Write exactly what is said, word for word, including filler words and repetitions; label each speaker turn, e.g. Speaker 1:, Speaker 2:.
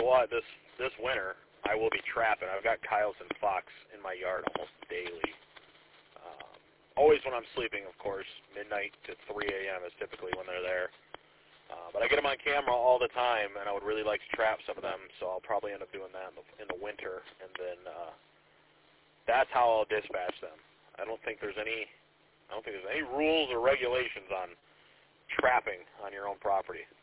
Speaker 1: what? This this winter, I will be trapping. I've got coyotes and fox in my yard almost daily. Um, always when I'm sleeping, of course. Midnight to three a.m. is typically when they're there. Uh, but I get them on camera all the time, and I would really like to trap some of them, so I'll probably end up doing that in the, in the winter, and then uh, that's how I'll dispatch them. I don't think there's any, I don't think there's any rules or regulations on trapping on your own property.